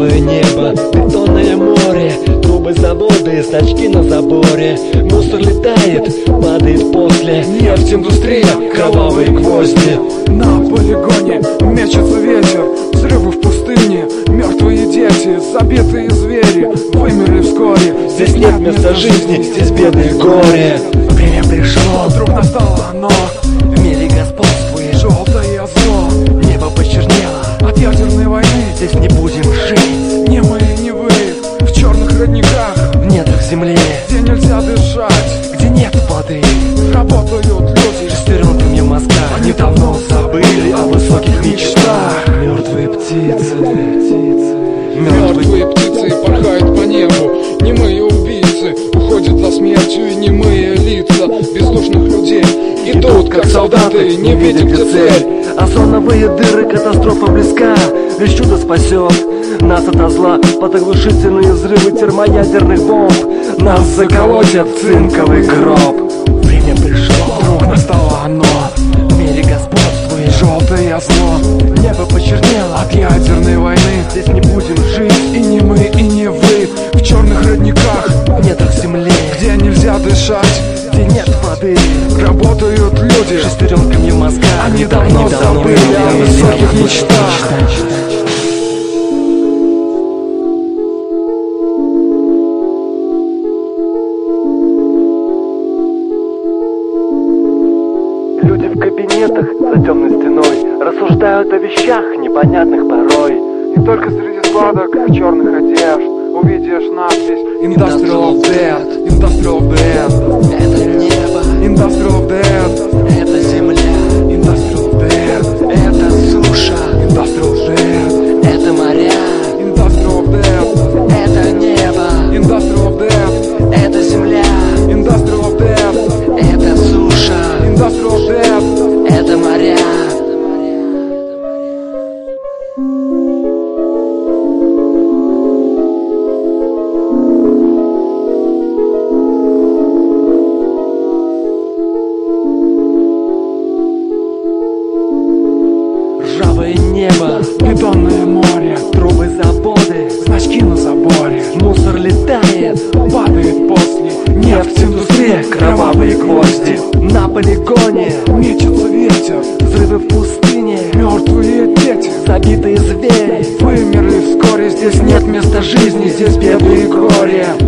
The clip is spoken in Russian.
Ржавое небо, бетонное море, трубы заводы, значки на заборе. Мусор летает, падает после. Нефть, индустрия, кровавые гвозди. На полигоне мечется ветер, взрывы в пустыне, мертвые дети, забитые звери вымерли вскоре. Здесь нет места жизни, здесь беды и горе. Время пришло, Вдруг настало оно, в мире господствует желтое зло, небо почернело. от ядерной войны. Здесь не будем жить Не мы, не вы, в черных родниках, в недрах земли, где нельзя дышать, где нет воды. работают люди. Шестеренками в мозгах Они давно забыли о высоких мечтах. Мертвые птицы, Мертвые птицы порхают по небу, немые убийцы уходят за смертью, и немые лица бездушных людей идут, как солдаты, не видя, где цель. Озоновые дыры, катастрофа близка. Лишь чудо спасет нас ото зла. Под оглушительные взрывы термоядерных бомб нас заколотят в цинковый гроб. Время пришло, Вдруг настало оно, в мире господствует желтое зло, небо почернело. от ядерной войны. Здесь не будем жить И не мы, и не вы, в черных родниках, в недрах земли, где нельзя дышать, где нет воды. работают люди. Шестеренками в мозгах Они давно забыли о высоких мечтах. Люди в кабинетах за темной стеной рассуждают о вещах непонятных порой. И только среди складок черных одежд увидишь надпись Industrial of Dead, Industrial of Dead, Это небо, Industrial of Dead, это земля, Industrial of Dead, это суша, Industrial of Dead, это моря, Industrial of Dead, это небо, Industrial of Dead, это земля, Industrial of Dead, это суша, Industrial of Dead. это моря. Ржавое небо, Бетонное море, трубы заводы, значки на заборе, мусор летает, падает после. нефть, индустрия, кровавые гвозди. На полигоне Мечется ветер, взрывы в пустыне, мертвые дети забитые звери. вымерли вскоре. Здесь нет места жизни, здесь беды и горе.